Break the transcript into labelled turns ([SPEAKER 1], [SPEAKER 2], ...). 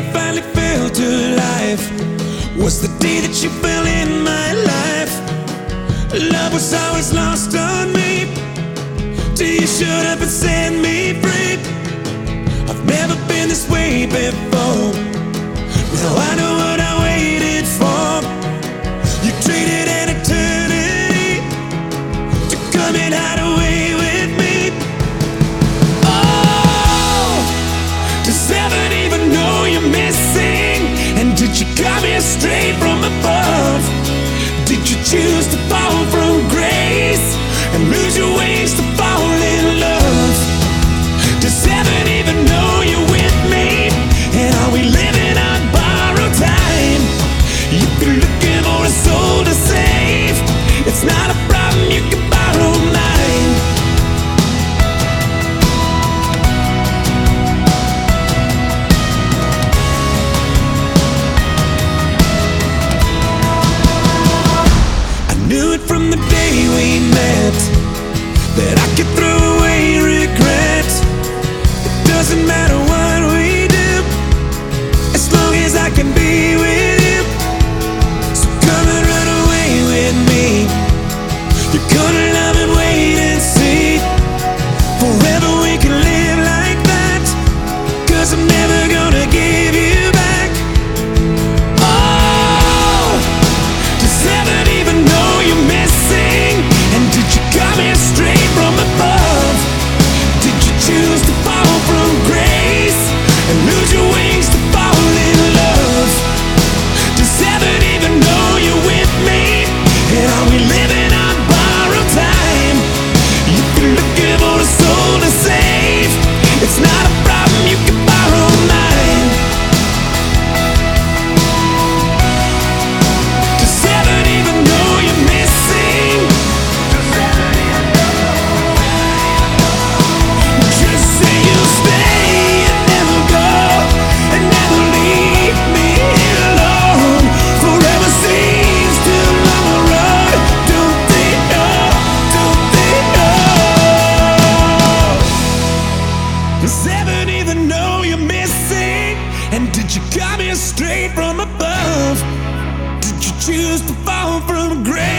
[SPEAKER 1] finally fell to life was the day that you fell in my life. Love was always lost on me till you showed up and set me free. I've never been this way before. Now I know what I waited for. You traded an eternity to come and hide away with me. Oh, does heaven even know you're missing? And did you come here straight from above? Did you choose to fall from grace and lose your wings to fall in love? Does heaven even know you're with me? And are we living on borrowed time? If you're looking for a soul to save, it's not a problem, you can borrow mine. I knew it from the day we met that I could throw away regret. It doesn't matter what we do as long as I can be with you. So come and run away with me. You're gonna love and wait and see. Forever we can live like that, 'cause I'm never gonna give you back. Oh, does heaven even know you're missing? And did you come here straight from above? Did you choose to fall from grace and lose your wings to fall in love? Does heaven even know you're with me? And are we living on borrowed time? If you're looking for a soul to save, it's not a problem, you can borrow mine. Does heaven even know you're missing? Just say you'll stay and never go, and never leave me alone. Forever seems too long a road. Don't they know? Don't they know? Does heaven even know you're missing? And did you come here straight from above? Did you choose to fall from grace?